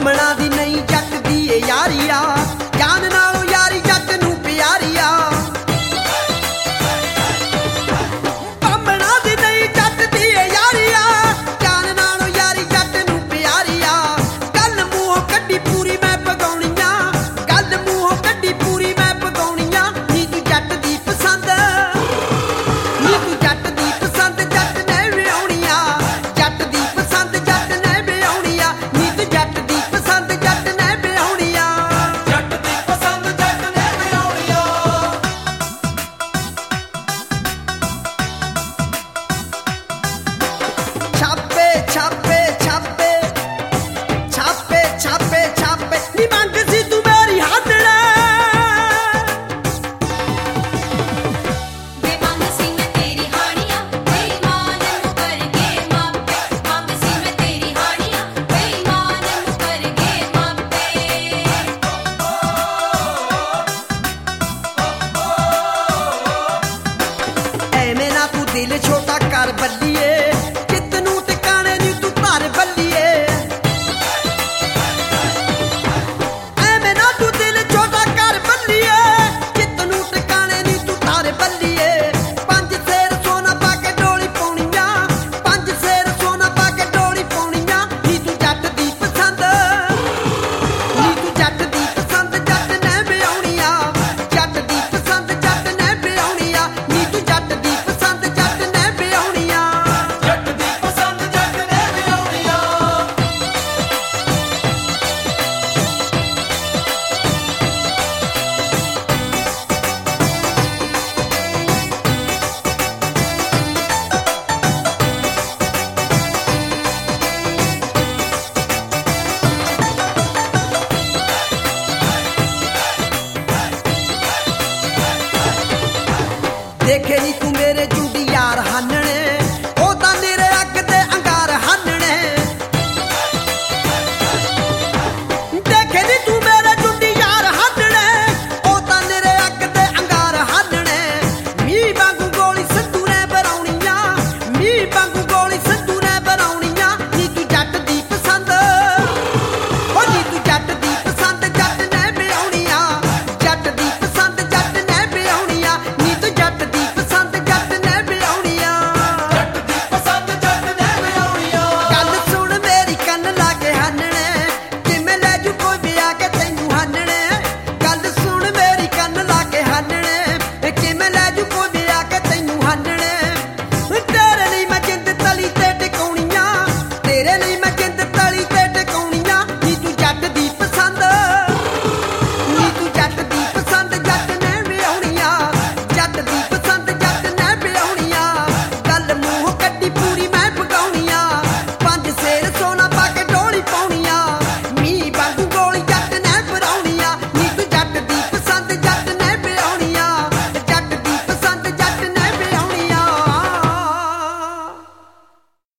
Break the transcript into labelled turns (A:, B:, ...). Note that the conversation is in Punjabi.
A: ਬਾਹਮਣਾ ਦੀ ਨਹੀਂ ਜੱਟ ਦੀ ਏ ਯਾਰੀ ਆ, ਜਾਨ ਨਾਲੋਂ ਯਾਰੀ ਜੱਟ ਨੂੰ ਪਿਆਰੀ ਆ। ਬਾਹਮਣਾ ਦੀ ਨਹੀਂ ਜੱਟ ਦੀ ਏ ਯਾਰੀ ਆ, ਜਾਨ ਨਾਲੋਂ ਯਾਰੀ ਜੱਟ ਨੂੰ ਪਿਆਰੀ ਆ। ਗੱਲ ਮੂੰਹੋਂ ਕੱਢੀ ਪੂਰੀ ਮੈਂ ਪਗਾਉਣੀਆਂ, ਗੱਲ ਮੂੰਹੋਂ ਕੱਢੀ ਪੂਰੀ ਮੈਂ ਪਗਾਉਣੀਆਂ। ਨੀ ਤੂੰ ਜੱਟ ਦੀ ਪਸੰਦ, ਨੀ ਤੂੰ ਜੱਟ ਦੀ ਪਸੰਦ ਜੱਟ ਨੇ ਵਿਆਹੁਣੀਆਂ, ਜੱਟ ਦੀ ਪਸੰਦ ਜੱਟ ਨੇ ਵਿਆਹੁਣੀਆਂ। ਨੀ ਤੂੰ ਜੱਟ ਦੀ ਪਸੰਦ ਜੱਟ ਨੇ ਵਿਆਹੁਣੀਆਂ,
B: ਜੱਟ ਦੀ ਪਸੰਦ ਜੱਟ ਨੇ ਵਿਆਹੁਣੀਆਂ।
A: ਛਾਪੇ ਛਾਪੇ ਛਾਪੇ ਛਾਪੇ ਛਾਪੇ ਛਾਪੇ ਨੀ ਮੰਗ ਸੀ ਤੂੰ ਮੇਰੀ ਹਾਦੜਾ।
C: ਵੇ ਮੰਗ ਸੀ ਮੈਂ ਤੇਰੀ ਹਾਣੀਆਂ, ਬੇਈਮਾਨ ਮੁਕਰ ਗਏ ਮਾਪੇ। ਮੰਗ ਸੀ ਮੈਂ ਤੇਰੀ ਹਾਣੀਆਂ, ਬੇਈਮਾਨ ਮੁਕਰ ਗਏ ਮਾਪੇ।
A: ਐਵੇਂ ਨਾ ਤੂੰ ਦਿਲ ਛੋਟਾ ਕਰ ਬੱਲੀਏ, ਚਿੱਤ ਨੂੰ ਟਿਕਾਣੇ ਨੀ ਤੂੰ ਧਰ ਬੱਲੀਏ। ਐਵੇਂ ਨਾ ਤੂੰ ਦਿਲ ਛੋਟਾ ਕਰ ਬੱਲੀਏ, ਚਿੱਤ ਨੂੰ ਟਿਕਾਣੇ ਨੀ ਤੂੰ ਧਰ ਬੱਲੀਏ। ਪੰਜ ਸੇਰ ਸੋਨਾ ਪਾ ਕੇ ਡੋਲੀ ਪਾਉਣੀਆਂ, ਪੰਜ ਸੇਰ ਸੋਨਾ ਪਾ ਕੇ ਡੋਲੀ ਪਾਉਣੀਆਂ। ਨੀ ਤੂੰ ਜੱਟ ਦੀ ਪਸੰਦ, ਨੀ ਤੂੰ ਜੱਟ ਦੀ ਪਸੰਦ ਜੱਟ ਨੇ ਵਿਆਹੁਣੀਆਂ, ਜੱਟ ਦੀ ਪਸੰਦ ਜੱਟ ਨੇ ਵਿਆਹੁਣੀਆਂ। ਨੀ ਤੂੰ ਜੱਟ ਦੀ ਪਸੰਦ ਜੱਟ ਨੇ ਵਿਆਹੁਣੀਆਂ,
B: ਜੱਟ ਦੀ ਪਸੰਦ ਜੱਟ ਨੇ ਵਿਆਹੁਣੀਆਂ।
A: ਦੇਖੇ ਨੀ ਤੂੰ